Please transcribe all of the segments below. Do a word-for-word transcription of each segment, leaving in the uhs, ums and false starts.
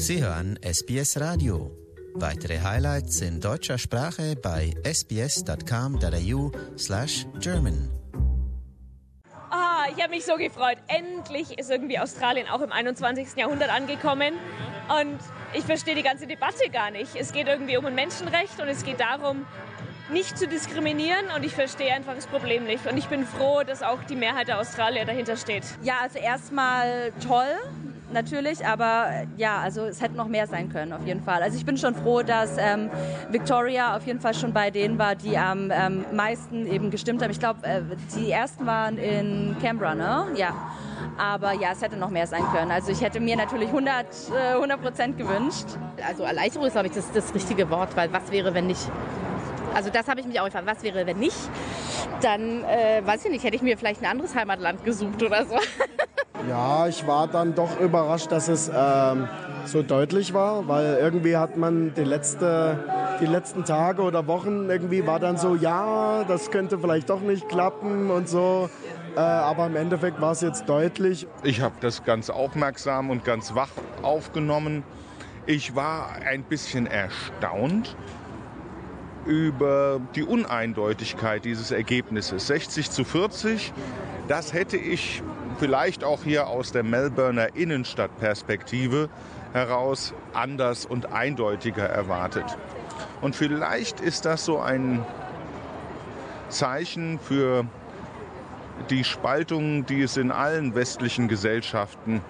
Sie hören S B S Radio. Weitere Highlights in deutscher Sprache bei sbs.com.au slash German. Ah, ich habe mich so gefreut. Endlich ist irgendwie Australien auch im einundzwanzigsten Jahrhundert angekommen. Und ich verstehe die ganze Debatte gar nicht. Es geht irgendwie um ein Menschenrecht und es geht darum, nicht zu diskriminieren, und ich verstehe einfach das Problem nicht. Und ich bin froh, dass auch die Mehrheit der Australier dahinter steht. Ja, also erstmal toll, natürlich, aber ja, also es hätte noch mehr sein können, auf jeden Fall. Also ich bin schon froh, dass ähm, Victoria auf jeden Fall schon bei denen war, die am ähm, meisten eben gestimmt haben. Ich glaube, äh, die ersten waren in Canberra, ne? Ja. Aber ja, es hätte noch mehr sein können. Also ich hätte mir natürlich hundert Prozent gewünscht. Also Erleichterung ist, glaube ich, das, das richtige Wort, weil was wäre, wenn nicht... Also das habe ich mich auch gefragt, was wäre, wenn nicht? Dann, äh, weiß ich nicht, hätte ich mir vielleicht ein anderes Heimatland gesucht oder so. Ja, ich war dann doch überrascht, dass es ähm, so deutlich war, weil irgendwie hat man die, letzte, die letzten Tage oder Wochen irgendwie war dann so, ja, das könnte vielleicht doch nicht klappen und so. Äh, aber im Endeffekt war es jetzt deutlich. Ich habe das ganz aufmerksam und ganz wach aufgenommen. Ich war ein bisschen erstaunt über die Uneindeutigkeit dieses Ergebnisses. sechzig zu vierzig, das hätte ich vielleicht auch hier aus der Melbourner Innenstadtperspektive heraus anders und eindeutiger erwartet. Und vielleicht ist das so ein Zeichen für die Spaltung, die es in allen westlichen Gesellschaften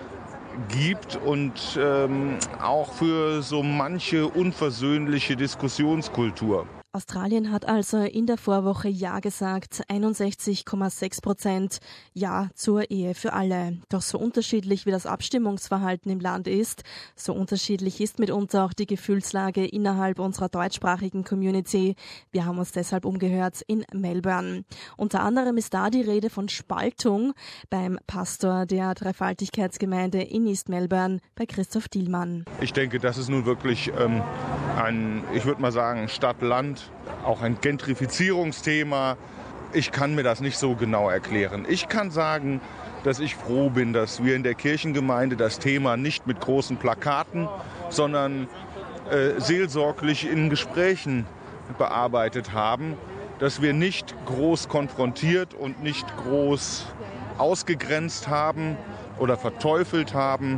gibt und ähm, auch für so manche unversöhnliche Diskussionskultur. Australien hat also in der Vorwoche Ja gesagt, einundsechzig Komma sechs Prozent Ja zur Ehe für alle. Doch so unterschiedlich wie das Abstimmungsverhalten im Land ist, so unterschiedlich ist mitunter auch die Gefühlslage innerhalb unserer deutschsprachigen Community. Wir haben uns deshalb umgehört in Melbourne. Unter anderem ist da die Rede von Spaltung beim Pastor der Dreifaltigkeitsgemeinde in East Melbourne, bei Christoph Dielmann. Ich denke, das ist nun wirklich ähm, ein, ich würde mal sagen, Stadt-Land, auch ein Gentrifizierungsthema. Ich kann mir das nicht so genau erklären. Ich kann sagen, dass ich froh bin, dass wir in der Kirchengemeinde das Thema nicht mit großen Plakaten, sondern äh, seelsorglich in Gesprächen bearbeitet haben, dass wir nicht groß konfrontiert und nicht groß ausgegrenzt haben oder verteufelt haben,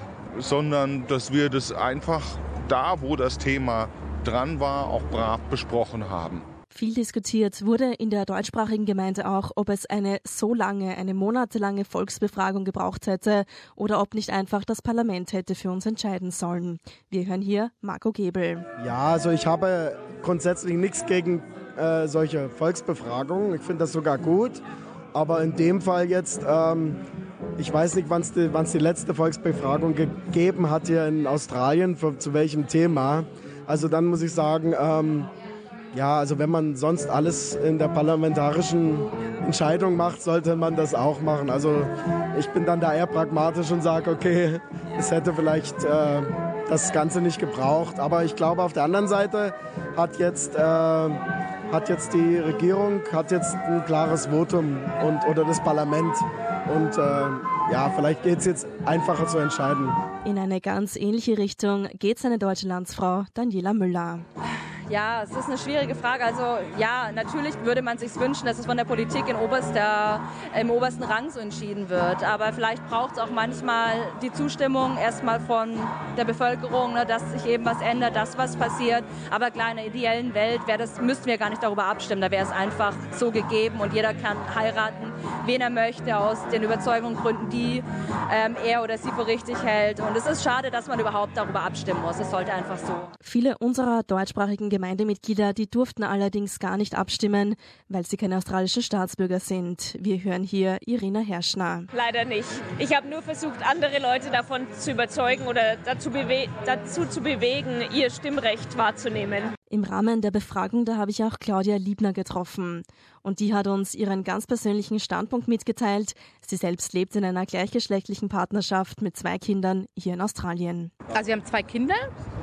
sondern dass wir das einfach da, wo das Thema dran war, auch brav besprochen haben. Viel diskutiert wurde in der deutschsprachigen Gemeinde auch, ob es eine so lange, eine monatelange Volksbefragung gebraucht hätte oder ob nicht einfach das Parlament hätte für uns entscheiden sollen. Wir hören hier Marco Gebel. Ja, also ich habe grundsätzlich nichts gegen äh, solche Volksbefragungen. Ich finde das sogar gut. Aber in dem Fall jetzt, ähm, ich weiß nicht, wann es die, die letzte Volksbefragung gegeben hat hier in Australien, für, zu welchem Thema. Also dann muss ich sagen, ähm, ja, also wenn man sonst alles in der parlamentarischen Entscheidung macht, sollte man das auch machen. Also ich bin dann da eher pragmatisch und sage, okay, es hätte vielleicht äh, das Ganze nicht gebraucht. Aber ich glaube, auf der anderen Seite hat jetzt, äh, hat jetzt die Regierung hat jetzt ein klares Votum und, oder das Parlament. Und äh, ja, vielleicht geht es jetzt einfacher zu entscheiden. In eine ganz ähnliche Richtung geht seine deutsche Landsfrau Daniela Müller. Ja, es ist eine schwierige Frage. Also ja, natürlich würde man sich wünschen, dass es von der Politik in oberster, im obersten Rang so entschieden wird. Aber vielleicht braucht es auch manchmal die Zustimmung erstmal von der Bevölkerung, ne, dass sich eben was ändert, dass was passiert. Aber klar, in einer ideellen Welt wäre das, müssten wir gar nicht darüber abstimmen. Da wäre es einfach so gegeben und jeder kann heiraten, wen er möchte, aus den Überzeugungsgründen, die ähm, er oder sie für richtig hält. Und es ist schade, dass man überhaupt darüber abstimmen muss. Es sollte einfach so. Viele unserer deutschsprachigen Gemeindemitglieder, die durften allerdings gar nicht abstimmen, weil sie keine australischen Staatsbürger sind. Wir hören hier Irina Herschner. Leider nicht. Ich habe nur versucht, andere Leute davon zu überzeugen oder dazu, bewe- dazu zu bewegen, ihr Stimmrecht wahrzunehmen. Im Rahmen der Befragung, da habe ich auch Claudia Liebner getroffen. Und die hat uns ihren ganz persönlichen Standpunkt mitgeteilt. Sie selbst lebt in einer gleichgeschlechtlichen Partnerschaft mit zwei Kindern hier in Australien. Also wir haben zwei Kinder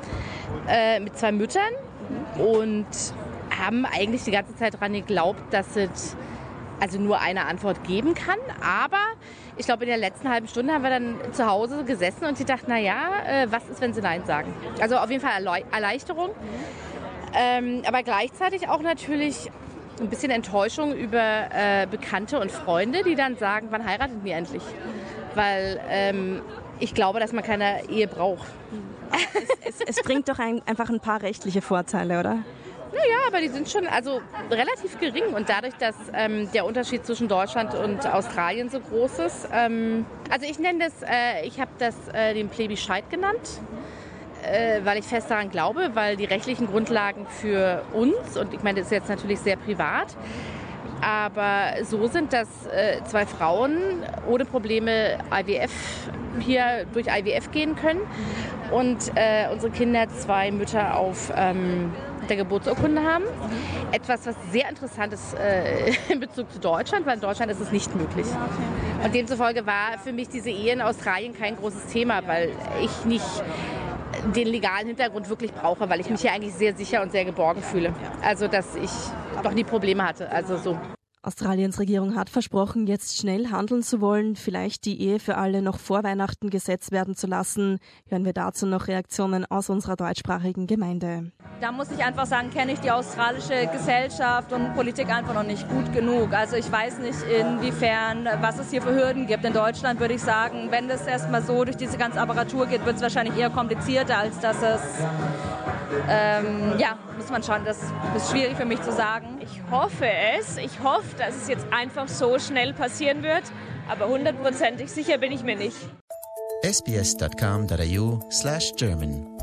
äh, mit zwei Müttern und haben eigentlich die ganze Zeit daran geglaubt, dass es also nur eine Antwort geben kann. Aber ich glaube, in der letzten halben Stunde haben wir dann zu Hause gesessen und sie dachten, naja, äh, was ist, wenn sie Nein sagen? Also auf jeden Fall Erleu- Erleichterung, ähm, aber gleichzeitig auch natürlich ein bisschen Enttäuschung über äh, Bekannte und Freunde, die dann sagen, wann heiratet ihr endlich? Weil ähm, ich glaube, dass man keine Ehe braucht. Es, es, es bringt doch ein, einfach ein paar rechtliche Vorteile, oder? Naja, aber die sind schon also relativ gering. Und dadurch, dass ähm, der Unterschied zwischen Deutschland und Australien so groß ist. Ähm, also ich nenne das, äh, ich habe das äh, den Plebischeit genannt, äh, weil ich fest daran glaube, weil die rechtlichen Grundlagen für uns, und ich meine, das ist jetzt natürlich sehr privat, aber so sind, dass äh, zwei Frauen ohne Probleme I V F hier durch I V F gehen können und äh, unsere Kinder zwei Mütter auf ähm, der Geburtsurkunde haben. Etwas, was sehr interessant ist äh, in Bezug zu Deutschland, weil in Deutschland ist es nicht möglich. Und demzufolge war für mich diese Ehe in Australien kein großes Thema, weil ich nicht den legalen Hintergrund wirklich brauche, weil ich mich hier eigentlich sehr sicher und sehr geborgen fühle. Also, dass ich noch nie Probleme hatte. Also so. Australiens Regierung hat versprochen, jetzt schnell handeln zu wollen, vielleicht die Ehe für alle noch vor Weihnachten gesetzt werden zu lassen. Hören wir dazu noch Reaktionen aus unserer deutschsprachigen Gemeinde. Da muss ich einfach sagen, kenne ich die australische Gesellschaft und Politik einfach noch nicht gut genug. Also ich weiß nicht, inwiefern, was es hier für Hürden gibt. In Deutschland würde ich sagen, wenn das erstmal so durch diese ganze Apparatur geht, wird es wahrscheinlich eher komplizierter, als dass es, ähm, ja, muss man schauen. Das ist schwierig für mich zu sagen. Ich hoffe es. Ich hoffe, dass es jetzt einfach so schnell passieren wird. Aber hundertprozentig sicher bin ich mir nicht. s b s dot com dot a u slash German